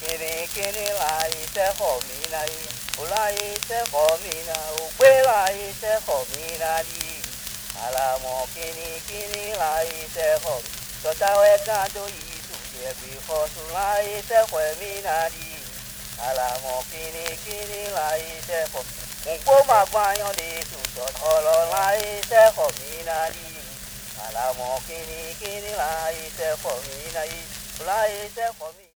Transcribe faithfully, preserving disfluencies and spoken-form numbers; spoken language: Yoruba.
kini kini la ise homina i, ula ise homina, ukwela ise homina di. Alamo kini kini la ise hom, tota weka do isu yebi hosu la ise homina di. Alamo kini kini la ise hom, unko magwanyo di su tot holo la ise homina di. Alamo kini kini la ise homina i, ula ise homina.